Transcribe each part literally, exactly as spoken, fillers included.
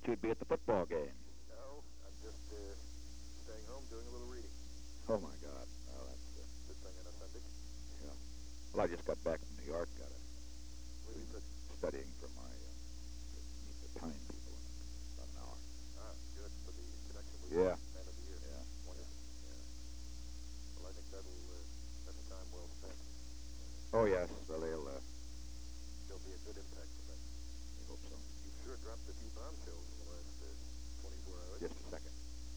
thought you'd be at the football game. No, I'm just uh, staying home doing a little reading. Oh, my God. Well, that's uh, Good thing in appendix. yeah. Well, I just got back from New York. Got a What do you put? studying for my uh, to meet the time people in about an hour. Ah, good for the connection with Yeah. the end of the year. Yeah. Wonderful. Yeah. Well, I think that'll uh, that's time well spent. Uh, Oh, yes. Well, they'll. Uh, there'll be a good impact from that. I hope so. You've sure dropped a few bombshells in the last uh, twenty-four hours. Just a second.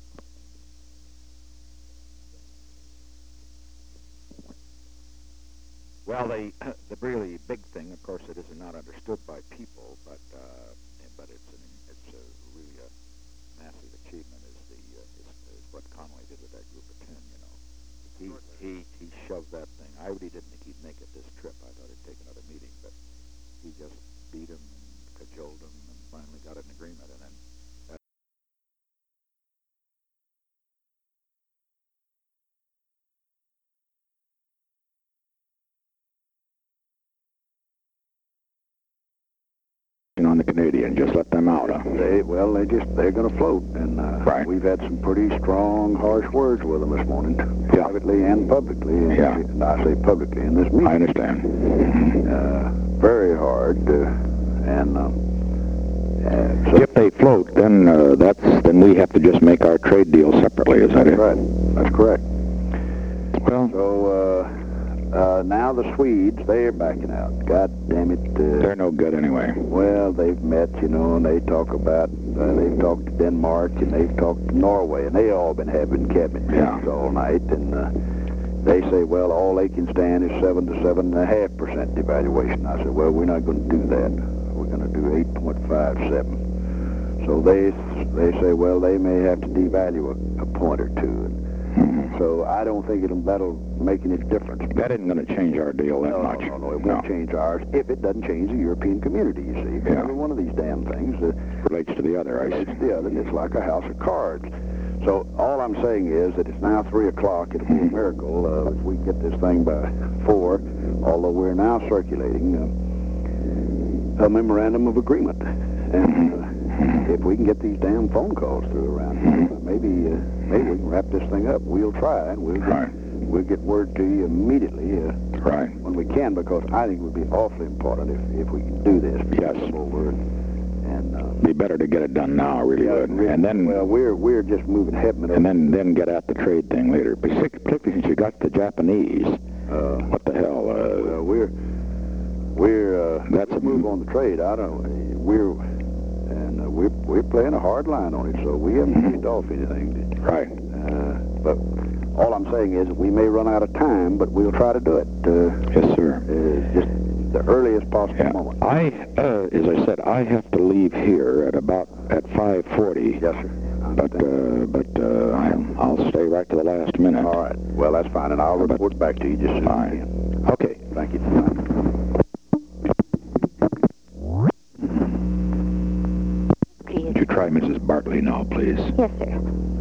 Well, the the really big thing, of course, it is not understood by people, but uh, but it's an it's a really a massive achievement. Is the uh, is, is what Connolly did with that group of ten. You know, he he he shoved that thing. I really didn't think he'd make it this trip. I thought he'd take another meeting, but he just beat him and cajoled him and finally got an agreement. And then on the Canadian, just let them out. Huh? They well, they just they're going to float, and uh, Right. we've had some pretty strong, harsh words with them this morning, Yeah. privately and publicly. And, Yeah. and I say publicly in this meeting. I understand. Uh, very hard, uh, and um, uh, so If they float, then uh, that's then we have to just make our trade deal separately. Is that that's it? right. That's correct. Well, So uh, uh, now the Swedes, they're backing out. God damn it. Uh, they're no good anyway. Well, they've met, you know, and they talk about, uh, they've talked to Denmark, and they've talked to Norway, and they all been having cabinet Yeah. meetings all night, and uh, they say, well, all they can stand is seven to seven and a half percent devaluation. I said, well, we're not going to do that. We're going to do eight point five seven. So they they say, well, they may have to devalue a, a point or two. And so I don't think it'll that'll make any difference. That isn't going to change our deal that No, much. no, no, it won't change ours if it doesn't change the European community, you see. Yeah. Every one of these damn things uh, Relates to the other, I relates see. to the other, and it's like a house of cards. So all I'm saying is that it's now three o'clock. It'll be a miracle uh, if we get this thing by four, although we're now circulating uh, a memorandum of agreement. And uh, if we can get these damn phone calls through around here, maybe uh, maybe we can wrap this thing up. We'll try, and we'll get, Right. we'll get word to you immediately uh, Right. when we can, because I think it would be awfully important if, if we can do this. Yes. Over and, and uh, Be better to get it done now, really yeah, would. really- And then well, we're we're just moving heaven and then then get at the trade thing later. Particularly since you got the Japanese. Uh, What the hell? Uh, well, we're we're uh, That's let's a- move on the trade. I don't. We're and uh, we're we're playing a hard line on it, so we haven't kicked off anything. right. Uh, but all I'm saying is we may run out of time, but we'll try to do it. Uh, Yes, sir. uh, just the earliest possible Yeah. moment. I, uh, as I said, I have to leave here at about at five forty. Yes, sir. I But understand. uh, but uh, I'll, I'll stay right to the last minute. All right. Well, that's fine, and I'll But- report back to you just as soon as I Fine. can. Okay. Thank you. Bye. Would you try Missus Bartley now, please? Yes, sir.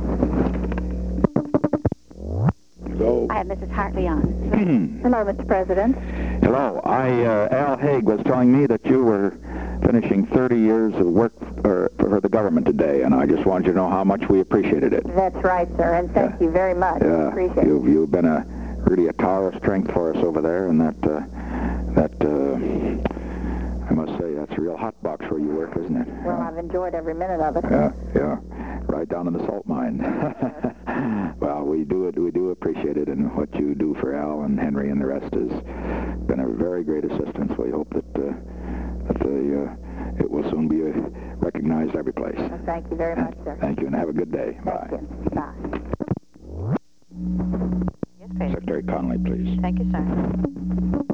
Hello. I have Missus Hartley on. Hmm. Hello, Mister President. Hello. I uh, Al Haig was telling me that you were finishing thirty years of work for, for the government today, and I just wanted you to know how much we appreciated it. That's right, sir, and thank you very much. Yeah, Appreciate it. you've you've been a really a tower of strength for us over there, and that uh, that uh, I must say that's a real hot box where you work, isn't it? Well, I've enjoyed every minute of it. Yeah, yeah, right down in the salt mine. Well, we do it. We do appreciate it, and what you do for Al and Henry and the rest has been a very great assistance. We hope that uh, that the uh, it will soon be uh, recognized every place. Well, thank you very much, sir. Thank you, and have a good day. Thank Bye. you. Bye. Yes, please. Secretary Connolly, please. Thank you, sir.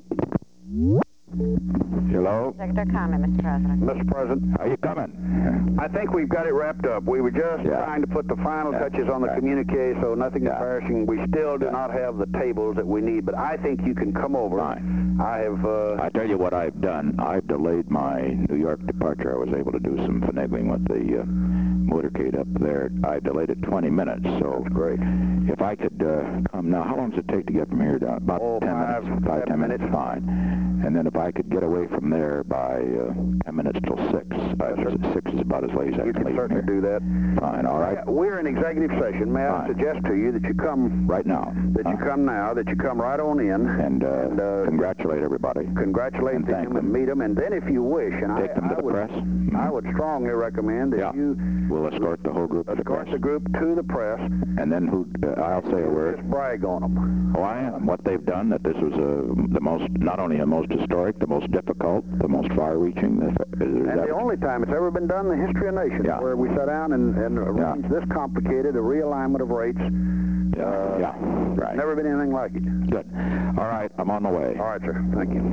Hello. Secretary Connolly, Mister President. Mister President, How you coming? I think we've got it wrapped up. We were just Yeah. trying to put the final Yeah. touches on the Right. communique, so nothing Yeah. embarrassing. We still do Yeah. not have the tables that we need, but I think you can come over. Fine. I have, uh, I tell you what I've done. I've delayed my New York departure. I was able to do some finagling with the uh, motorcade up there. I delayed it twenty minutes, so That's great. if I could uh, come now, how long does it take to get from here down? About Oh, ten five- minutes. seven ten minutes. minutes. Fine. And then if I could get away from there by uh, ten minutes till six, uh, six is about as late as I You can can leave certainly here. do that. Fine, all right. Yeah, we're in executive session. May I Fine. suggest to you that you come Right now. that you Uh, come now, that you come right on in And, uh, and uh, congratulate everybody. congratulate and thank them and them. meet them, and then if you wish, and Take I, them to I the would, press. I would strongly recommend that Yeah. you We'll escort the whole group to the escort press. the group to the press. And then who? Uh, I'll say a word. Just brag on them. Oh, I am. What they've done, that this was a, the most, not only the most historic, the most difficult, the most far-reaching. Is, is And that, the only time it's ever been done in the history of nations, Yeah. where we sat down and, and arranged this complicated a realignment of rates. yeah, uh, yeah, right. Never been anything like it. Good. All right, I'm on my way. All right, sir. Thank you.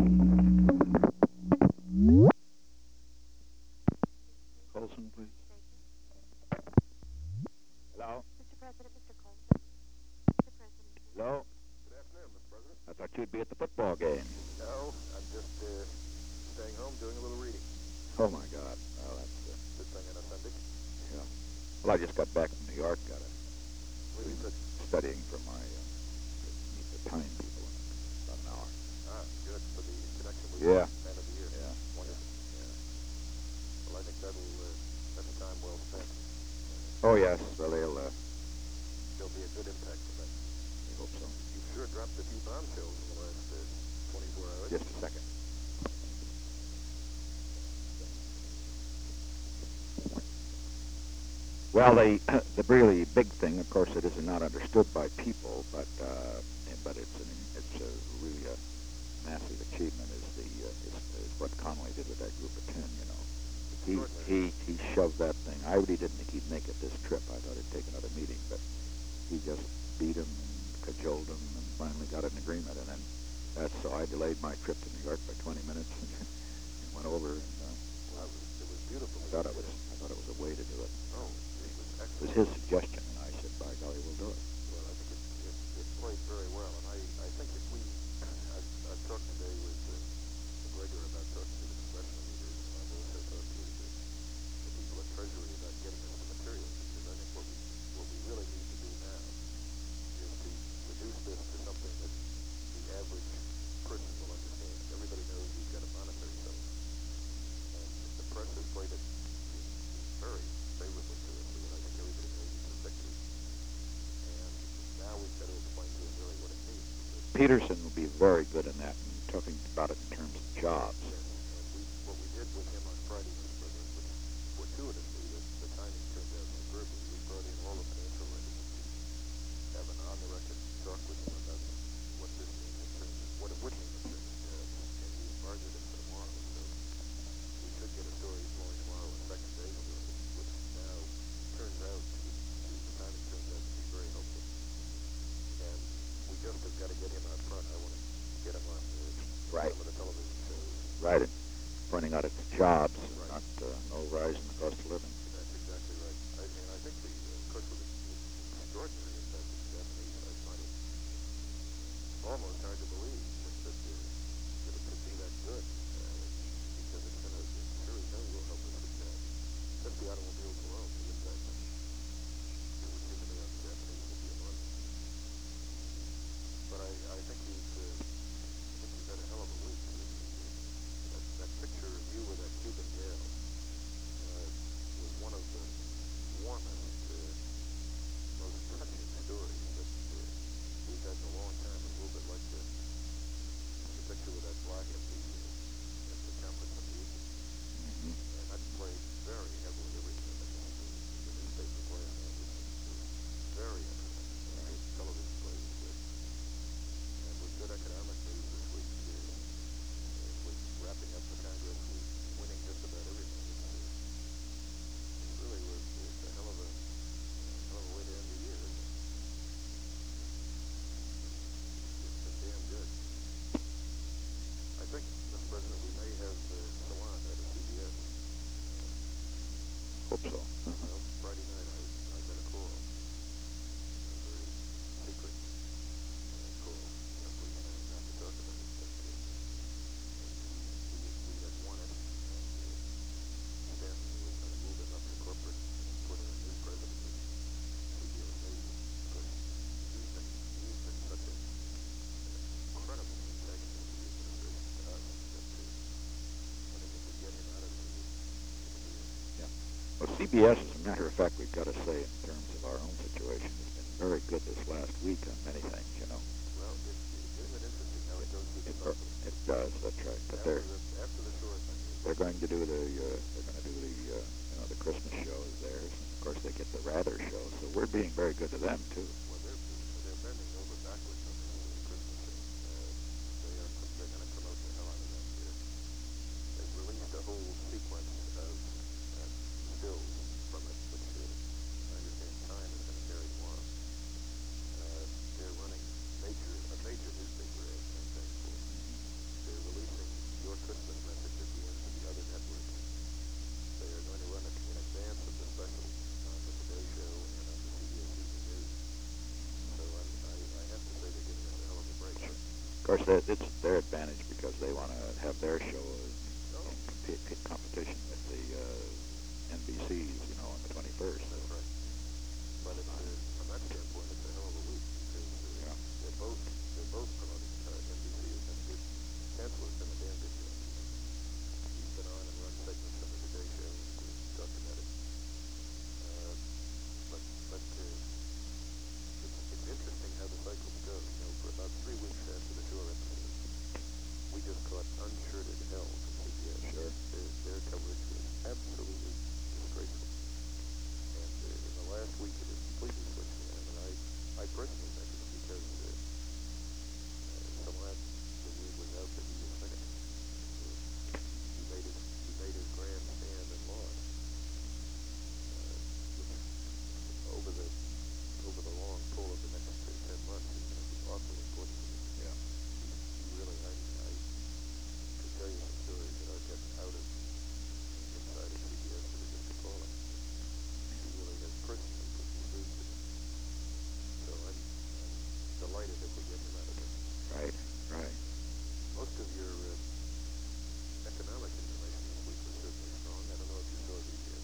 Colson, please. Hello? Mister President, Mister Colson. Mister President. Hello? Good afternoon, Mister President. I thought you'd be at the football game. No, I'm just uh, staying home doing a little reading. Oh, my God. Well, that's, uh, Good thing in appendix. yeah. Well, I just got back from New York, got a Really good. studying for my, uh, to meet the time people in about an hour. Ah, good for the connection with Yeah. the man of the year. Yeah. Wonderful. Yeah. Well, I think that'll uh, that's time well spent. Oh, yes. Well, they'll, uh, There'll be a good impact from that. I hope so. You've sure dropped a few bombshells in the last uh, twenty-four hours. Just a second. Well, the the really big thing, of course, it is not understood by people, but uh, but it's an, it's a really a massive achievement. Is the uh, is, is what Connolly did with that group of ten. You know, he he he shoved that thing. I really didn't think he'd make it this trip. I thought he'd take another meeting, but he just beat him and cajoled him, and finally got an agreement. And then that's so I delayed my trip to New York by twenty minutes and went over. And uh, Well, it was, it was beautiful. I thought it was I thought it was a way to do it. Oh, it was It excellent. was his suggestion, and I said, by golly, we'll do it. Well, I think it, it, it played very well, and I, I think if we, I've, I've talked today with uh, McGregor about talking to the congressional leaders, and I've also talked to the, the people at Treasury about getting us the materials, because I think what we, what we really need to do now is to reduce this to something that the average person will understand. Everybody knows we've got a monetary settlement, and the press has played it very favorably to us, and I think everybody knows it's a victory. And now we've got to explain to them really what it means. Because, Peterson will be very good in that, and talking about it in terms of jobs. and we, what we did with him on Friday, Mister President, was fortuitously, the, the timing turned out superbly. We brought in all the financial records to have an on-the-record talk with him about what this means in terms of, what it would mean in terms of jobs. And we bargained it for tomorrow, so we should get a story flowing tomorrow, a second day story, which now turns out to be, the timing turns out to be very helpful. And we just have got to get him out front. I want to get him on the, Right. some of the television shows. Right, and pointing out its jobs, and not uh, no rise in the cost of living. That's exactly right. I mean, I think the, uh, of course, with the extraordinary impact of the Japanese, I find it almost hard to believe that, that, uh, that it could be that good, uh, because it's going to, it sure as hell will help us with that. Just the automobiles alone, the impact that it would seemingly on the Japanese will be enormous. But I, I think he's, uh, I think he's had a hell of a week. That, that picture of you with that Cuban gal, uh, was one of the warmest, uh, most touching stories that uh, we've had in a long time. A little bit like the, the picture with that black at the, uh, at the conference on the evening. And that played very heavily every time. The, the newspaper play on that was, was very excellent. And the television play was good. And with good economic news this week, uh, uh, with wrapping up the Congress, we winning just about everything. It's, uh, it really was it's a hell of a hell of a way to end the year, isn't it? It's been damn good. I think, Mister President, we may have uh, Salon at a C B S. Hope so. Well, Friday night I, I got a call, a very secret uh, call. Of course, not, not to talk about it, but uh, we, we had won it, and uh, Stanton was going to move him up to corporate and put in a new president of C B S News. Of course, he's been, he's been such an incredible antagonist to the administration, to us. C B S, as a matter of fact, we've got to say, in terms of our own situation, has been very good this last week on many things, you know. Well, it, it, isn't it interesting how it goes through the It, cycle? it does, that's right. But After they're, the, after the short thing, they're going to do the, uh, they're going to do the, uh, you know, the Christmas show is theirs. And of course, they get the Rather show, so we're being very good to them, too. well, they're, they're bending over backwards on this uh, Christmas thing. Uh, they are, they're going to promote the hell out of that here. They've released a whole sequence of uh, stills from it, which uh, I understand Time is going to carry tomorrow. Uh, they're running major, a major newspaper ad campaign for it. They're releasing your Christmas message at the end of the other networks. They are going to run it in advance of the special on the Today Show and on the C B S Evening News. So I'm, I, I have to say they're giving us a hell of a break. Of course, that, it's their advantage because they want to have their show in, Oh. in compete, competition with the uh, N B C's, you know, on the twenty-first. That's right. But it's, uh, from that standpoint, it's a hell of a week because uh, Yeah. they're both they're both promoting. Uh, N B C has been a good, Chancellor's been a damn good job. He's been on and run segments from the Today Show and uh, talked about it. Uh, but but uh, it's, it's interesting how the cycles go. You know, for about three weeks after the Shore episode, we just caught uncharted hell from C B S. Sure. Their, their coverage was absolutely disgraceful. And uh, in the last week, it has completely switched around. And I, I personally think it's because uh, uh, Salat the news was out that he was finished. Uh, he made his he made his grand stand and lost. Uh, which over the over the long pull of the next uh, ten months is going to be awfully important to me. Yeah. He, he really, I, I could tell you some stories that are getting out of inside of C B S that are just appalling. He really has personally put some food to it. So I'm, I'm delighted that we get him out of it. Right, right. Most of your uh, economic information this week was certainly strong. I don't know if you saw the uh,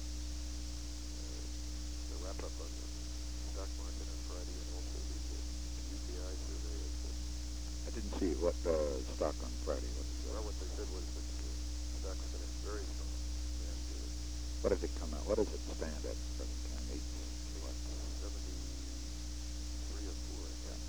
uh, the wrap up on the stock market on Friday and also the uh, U P I survey of the I didn't see what uh, stock on Friday. What, is, well, uh, what they said was that the stocks finished very strong, and uh, what did it come out? What does it stand at present time? Eight, what? seventy-three or four, I think.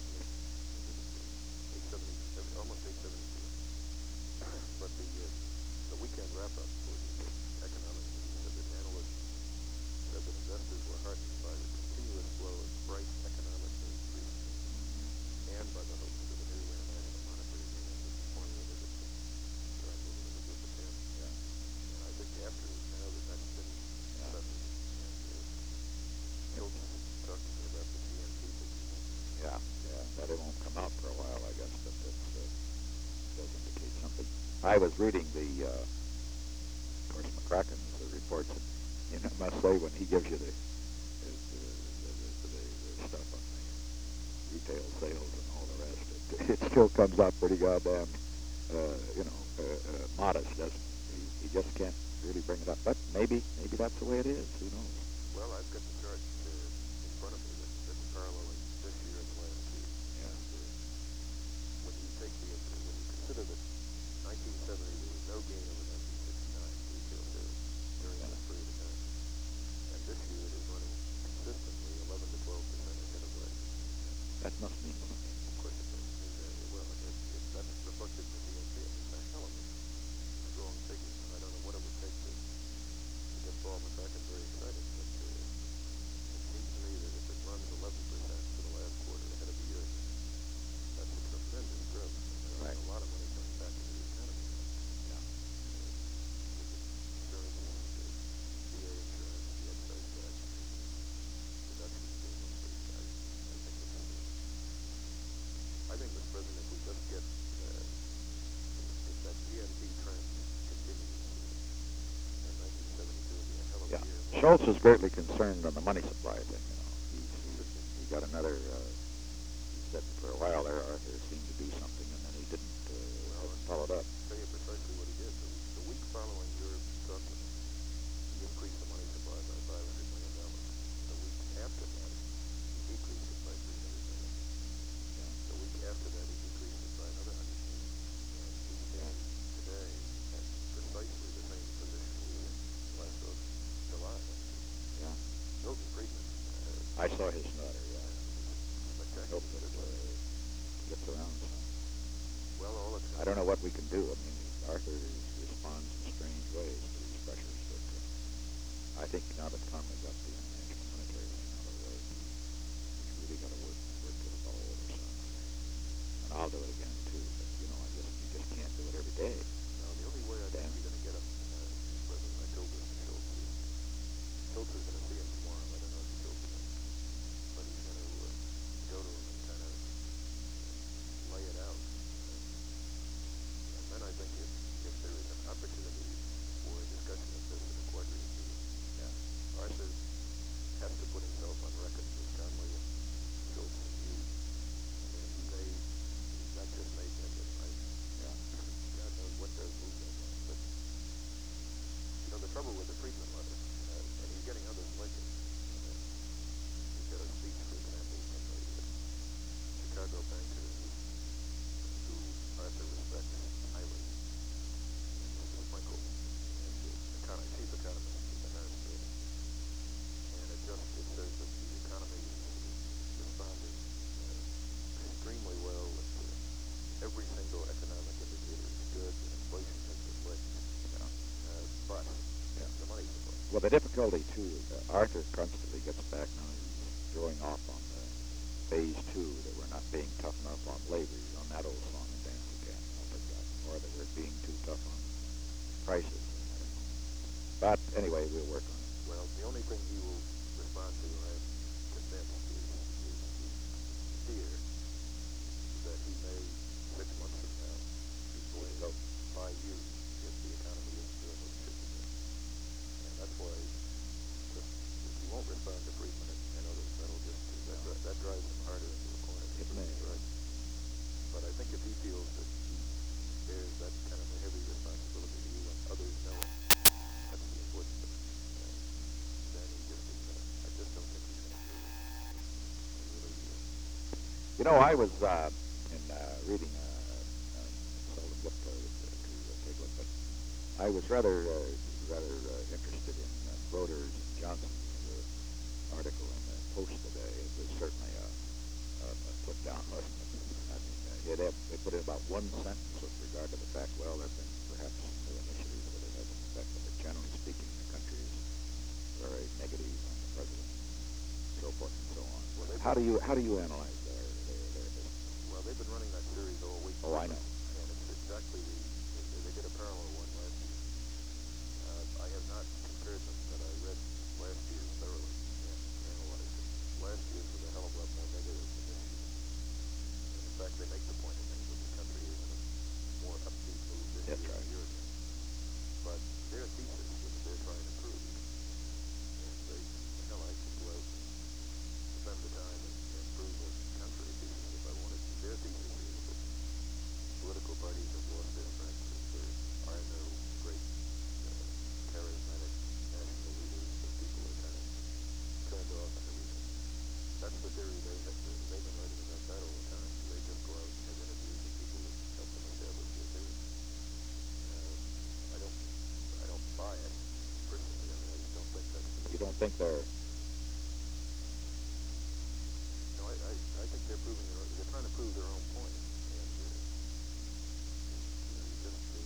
Eight seventy, almost eight seventy-two. But the uh, the weekend wrap up for the uh, economic news said that analysts said that investors were heartened by the continuous flow of bright economic news recently, and by the hopes of a new international monetary union that the formula that it's trying to move into group of ten. Yeah. And I think after now that that's been Yeah. settled, and uh, Schultz talked to me about the G N P business. Yeah, yeah. That it won't come out for a while, I guess, but it uh, does indicate something. I was reading the, uh, of course, McCracken's the reports. That, you know, must say when he gives you the the, the, the, the, the stuff on the retail sales and all the rest, it, it still comes out pretty goddamn, uh, you know, uh, uh, modest, doesn't it? He, he just can't really bring it up. But maybe, maybe that's the way it is. Who knows? Well, I've got the chart uh, in front of me that, that's paralleling this year and last year. Yeah. And, uh, when you take the, uh, when you consider that nineteen seventy there was no gain over nineteen sixty-nine retail sales during Yeah. that period of time, and this year it is running consistently eleven to twelve percent ahead of last year. That must mean something. Of course it does. And, uh, well, it, it, that's reflected in the D N P. It's a hell of a strong figure. I don't know what it would take to, to get Paul McCracken very excited, but uh, it seems to me that if it runs eleven percent for the last quarter ahead of the year, that's a tremendous growth. And there's Right. a lot of money coming back into the economy now. Yeah. Insurance, uh, V A insurance, the excise tax, deductions being increased. I, I think it's, uh, I think, Mister President, if we just get, uh, if that G N P trend continues, uh, and nineteen seventy-two will be a hell of a Yeah. year. Schultz is greatly concerned on the money supply thing. You know, he's, he's, he got another. Uh, he said for a while there, Arthur seemed to do something, and then he didn't. Uh, hasn't followed up. I'll tell you precisely what he did. The, the week following your talk with him, he increased the money supply by five hundred million dollars. The week after that, he decreased it by three hundred million dollars. Yeah. The week after that, he decreased it by another one hundred million dollars. And we stand today at precisely the same position we were in last of July. can do. I mean, Arthur is, responds in strange ways to these pressures, but uh, I think now that Conway got the international monetary thing out of the way, he, he's really got to work work this fellow over some. And I'll do it again too. But you know, I just you just can't do it every day. Now, the only way I think Dan? you're going to get him, uh, President, I told this to Schultz, is Schultz is going to see him tomorrow. I don't know if Schultz is, but he's going to uh, go to him and kind of lay it out. Uh, and then I think if, if there is an opportunity for a discussion of this in a quadrilateral meeting, yeah, Arthur has to put himself on record with Conway and Schultz and you. And he may, that just may end it. I, Yeah. God knows what their move is on. But, you know, the trouble with the Friedman letter, uh, and he's getting others like it. Uh, he's got a speech, for example, from the uh, Chicago banker who, who Arthur respects highly, Mister Frankel, and the econ- chief economist of the Harris. And it just it says that the economy responded uh, extremely well. And, uh, every single economic indicator is good. And inflation has been licked. Yeah. Uh, but Yeah. the money's the money. Well, the difficulty too, uh, Arthur constantly gets back now. He's throwing off on the phase two that we're not being tough enough on labor. He's on that old song and dance again, I'll take that. Or that we're being too tough on prices. I don't know. But anyway, we'll work on it. Well, the only thing he will respond to, I'm convinced, is, is the fear that he may, six months from now, be forced to buy you if the economy isn't doing what it should be doing. And that's why, just, if he won't respond to Friedman and, and others, that'll just, that, dri- that drives him harder into a corner. It may. Right. But I think if he feels that he bears that kind of a heavy responsibility to you and others know it, that's the important thing. Uh, then he just isn't gonna, I just don't think he's gonna do it. I really, uh, You know, I was uh, in uh, reading uh, uh, seldom look to, to uh, take a look, but I was rather uh, rather uh, interested in uh, Broders and Johnson's uh, article in the Post today. It was certainly a, a, a put down, wasn't it? I mean, uh, it had, they put in about one sentence with regard to the fact, well, there have been perhaps some new initiatives that have had an effect, but generally speaking, the country is very negative on the president, and so forth and so on. Well, they- how do you how do you analyze their their, their business? well, they've been running that series all week. Oh, I know. And it's exactly the, they, they did a parallel one last year. Uh, I have not compared them, but I read last year's thoroughly and analyzed it. Last year's was a hell of a lot more negative than this year. And in fact, they make the point, I think, that the country is in a more upbeat mood this That's year right. than a year ago. But their thesis, which they're trying to prove, and they, hell, I could go out and spend the time and, and prove a contrary thesis if I wanted to. Their thesis is that political parties have lost their strength, that there are no great uh, charismatic national leaders, that people are kind of turned off and everything. That's the theory they have. They've been writing about that all the time. They just go out and have interviews with people that help them establish their theory. Uh, I don't, I don't buy it personally. I mean, I just don't think that's the You don't think they're No, I, I, I think they're proving their own, they're trying to prove their own point, and, uh, you know, you just, uh,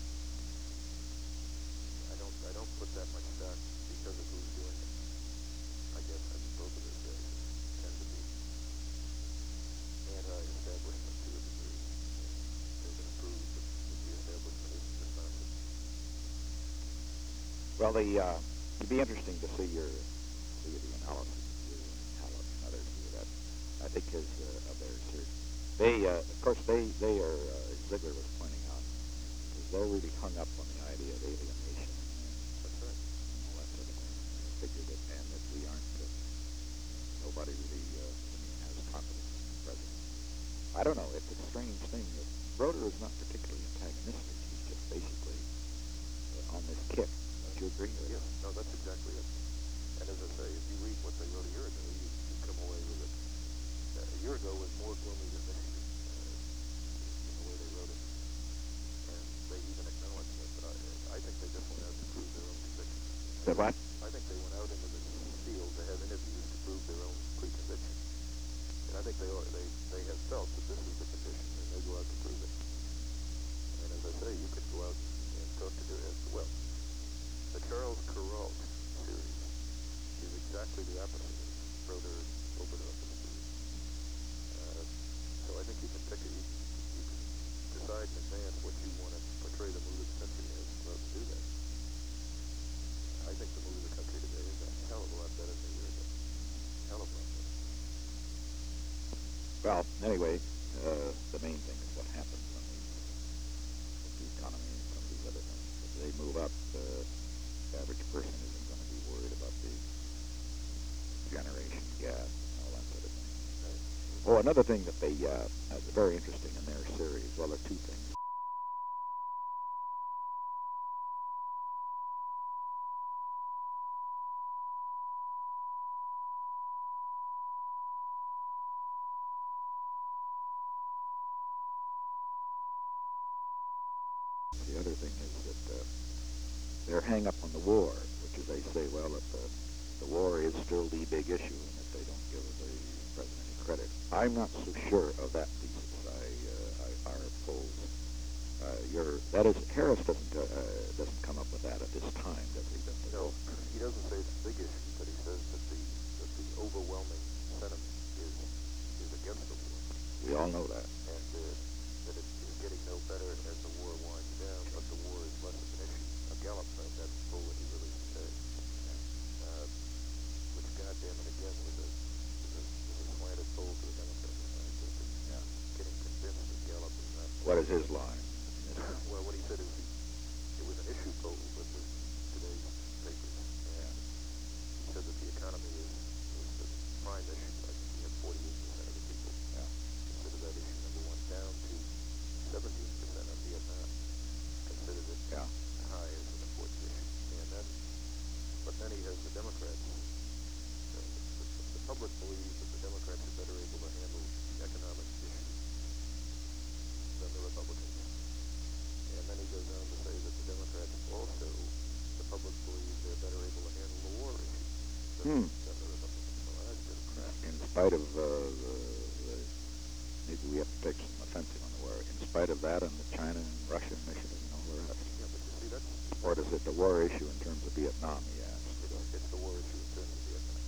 I don't, I don't put that much stock because of who's doing it. I guess, I mean, both of those guys tend to be anti-establishment to a degree. They're going to prove that, that the establishment isn't responsible. well? The uh, it'd be interesting to see your see the analysis you and Hallett and others do that. I think is uh, of their research. They, uh, of course, they they are uh, as Ziegler was pointing out, is they're really hung up on the idea of alienation and That's right. all that sort of thing. They figured it, and that we aren't. Uh, nobody really uh, I mean, has confidence in the president. I don't know. It's a strange thing that Broder is not particularly antagonistic. He's just basically uh, on this kick. Don't you agree? Or Yes, no, that's exactly it. And as I say, if you read what they wrote a year ago, you, you come away with it. Uh, a year ago was more gloomy than this year, uh, in the way they wrote it. And they even acknowledged that. But I, I think they just went out to prove their own conviction. Said what? I think they went out into the field to have interviews to prove their own pre-conviction. And I think they are, they, they have felt that this is the condition, and they go out to prove it. And as I Well, anyway, uh, the main thing is what happens when we, the economy and some of these other things. If they move up, uh, the average person isn't going to be worried about the generation gap and all that sort of thing. Oh, another thing that they, uh, uh, very interesting in their series, well, there are two things. The other thing is that uh, their hang up on the war, which is they say, well, that the, the war is still the big issue and that they don't give the president any credit. I'm not so sure of that thesis. I, uh, I our polls, uh, your that is Harris doesn't uh, doesn't come up with that at this time, does he? Does he? No, he doesn't say it's a big issue, but he says that the that the overwhelming sentiment is is against the war. We all know that. And uh, that it is getting no better as the war winds down, but the war is less of an issue. A Gallup thing, that's the poll that he released today. Uh, which, goddamn it, again, was a, was a, was a slanted poll to the Democrats. I think that Yeah. getting convinced that Gallup is not... What is his line? Well, what he said is he, it was an issue poll with the, today's papers. And he said that the economy is, is the prime issue. I think he had forty-eight percent of the people Yeah. consider that issue number one, down to seventeen percent of Vietnam considered it Yeah. high as an important issue. And then, but then he has the Democrats. Uh, the, the public believes that the Democrats are better able to handle economic issues than the Republicans. And then he goes on to say that the Democrats also, the public believes they're better able to handle the war issues than, Hmm. than the Republicans. Well, that's just crap. In spite of uh, the, the, maybe we have to take some offensive on the war. In spite of that and the China and Russia initiative and all the rest. Yeah, but you see, that's, Or is it the war issue in terms of Vietnam, he asked. it's, it's the war issue in terms of Vietnam.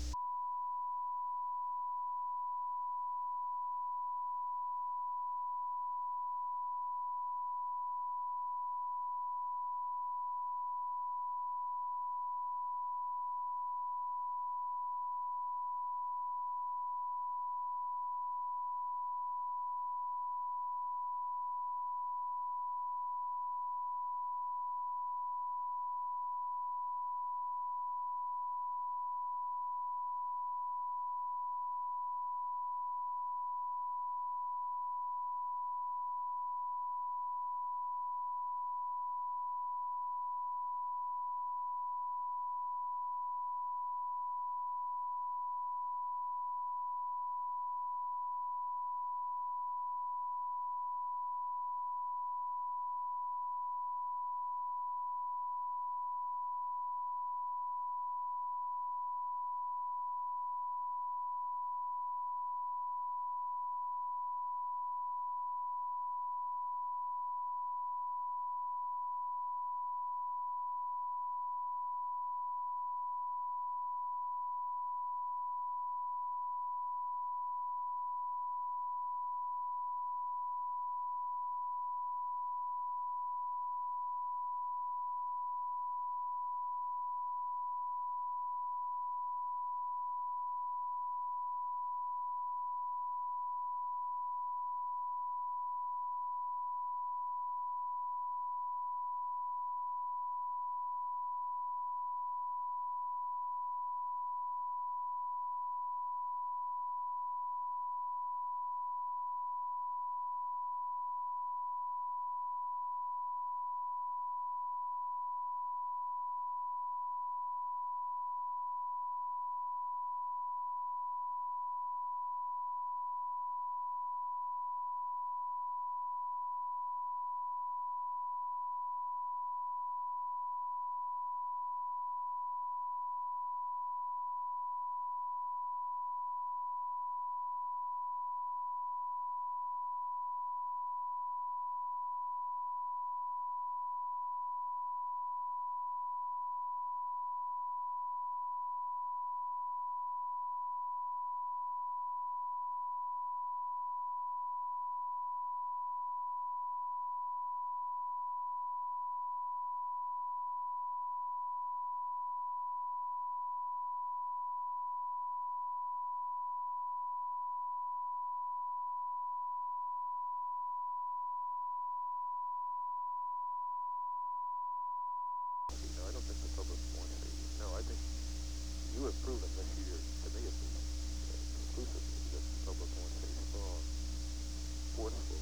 no, I think you have proven this year, to me at least, uh, conclusively, that the public wants a strong, forceful,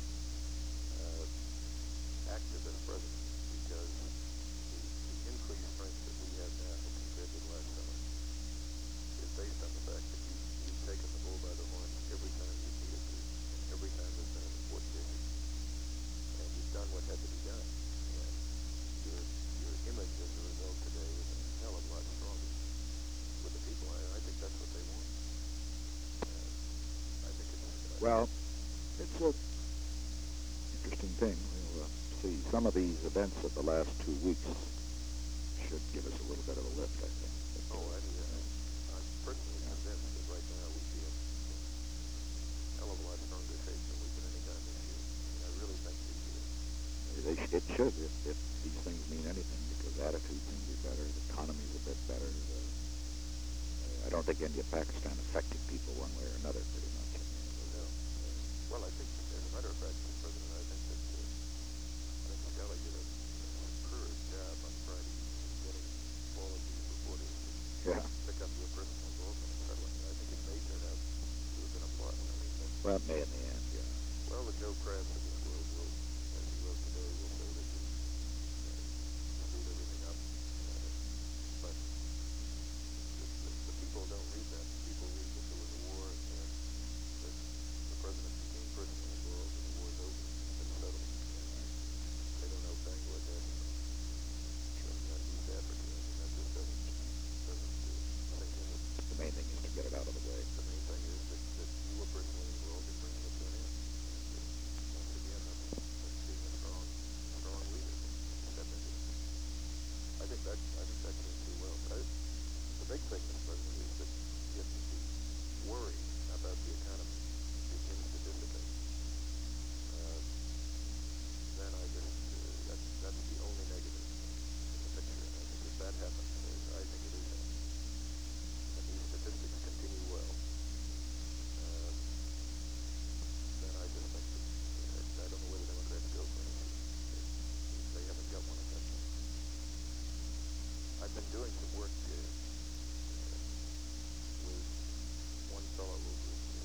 uh, activist president, because the, the increased strength that we have now compared to last summer is based on the fact that you, you've taken the bull by the horns every time you needed to, and every time there's been an important issue. And you've done what had to be done. And your, your image as a result today is a hell of a lot stronger with the people. I, I think that's what they want. Uh, I think it's... Uh, Well, it's a interesting thing. We'll uh, see. Some of these events of the last two weeks should give us a little bit of a lift, I think. But, Oh, I, uh, I'm personally convinced that right now we'd be in a hell of a lot stronger shape than we've been any time this year. And I really think the, uh, They sh- it should, if, if these things mean anything, because attitudes can be better, the economy's a bit better. The, uh, I don't think India, Pakistan affected people one way or another, pretty much. I mean, it was, no, uh, well, I think, as a matter of fact, Mr. President, I think that uh, I think Scully did a superb job on Friday getting all of these reporters to yeah. pick up your personal involvement in settling. I think it may turn out to have been a plot. I mean, that, Well, it may in the end, yeah. well, the Joe Kraft of this world will, as he wrote today, will say that you uh, screwed everything up. Uh, but the, the, the people don't read that. People read that there was a war and that the president became personally involved and the war's over and it's settled. And they don't know Bangladesh from uh, East Africa. I mean, that just doesn't, doesn't uh, sink in with The main thing is to get it out of the way. the main thing is that, that you were personally involved in bringing it to an end. And, uh, once again, that's, that's being a strong, strong leader and step into it. I think that, I think that came through well. But I, the big thing, Mister President, is that if the worry about the economy begins to dissipate, uh, then I just, uh, that's, that's the only negative in the picture. And I think if that happens, uh, I think it is happening. And these statistics continue well, uh, then I just think that, uh, I don't know where the Democrats go for any seat. If they haven't got one at that point. I've been doing some work uh, uh, with one fellow over at uh,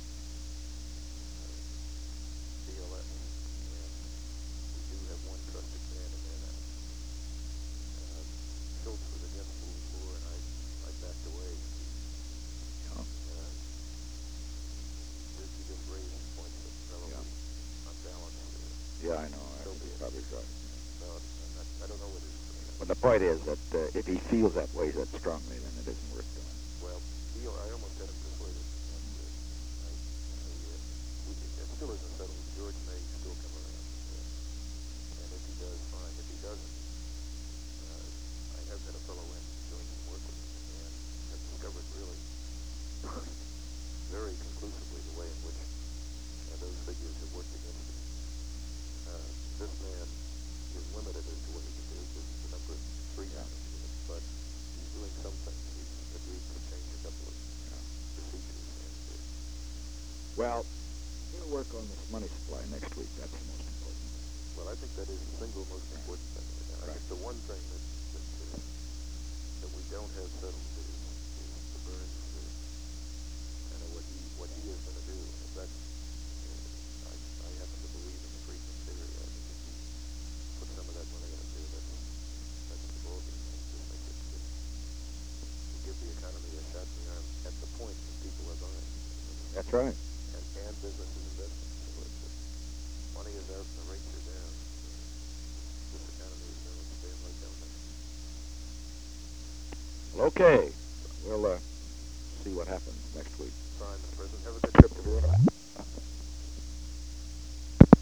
D L S, and we do have one trusted man in there now. Uh, Schultz was against moving forward, and I, I backed away. Yeah. Uh, just, he just raised points that relatively unbalanced. Uh, Yeah, I know. I So think be you're it. probably right. so and that, I don't know what it is. But the point is that uh, if he feels that way that strongly, then it isn't worth doing. Well, he, I almost had him persuaded. And, uh, I, I, uh, we, it still isn't settled. George may still come around. Uh, and if he does, fine. If he doesn't, uh, I have had a fellow in doing some work with him and have discovered really very conclusively the way in which uh, those figures have worked against him. Uh, this man is limited as to what he can do because the number of three Yeah. units, but he's doing some things. He's agreed to change a couple of Yeah. procedures. And, uh, Well, we'll work on this money supply next week. That's the most important. well, I think that is the single most important thing right now. I Right. think the one thing that that, uh, that we don't have settled is, is the Burns uh, kind of what he what he is going to do. And if that's, uh, I, I happen to believe in the Friedman theory. I think if you put some of that money out there, that's that's the ballgame. I just think it could give the economy a shot in the arm at the point when people are buying. That's right. And, and businesses investing. So if the money is out and the rates are down, this economy is going to stand right down there. Well, okay. We'll uh, see what happens next week. Fine, Mister President. Have a good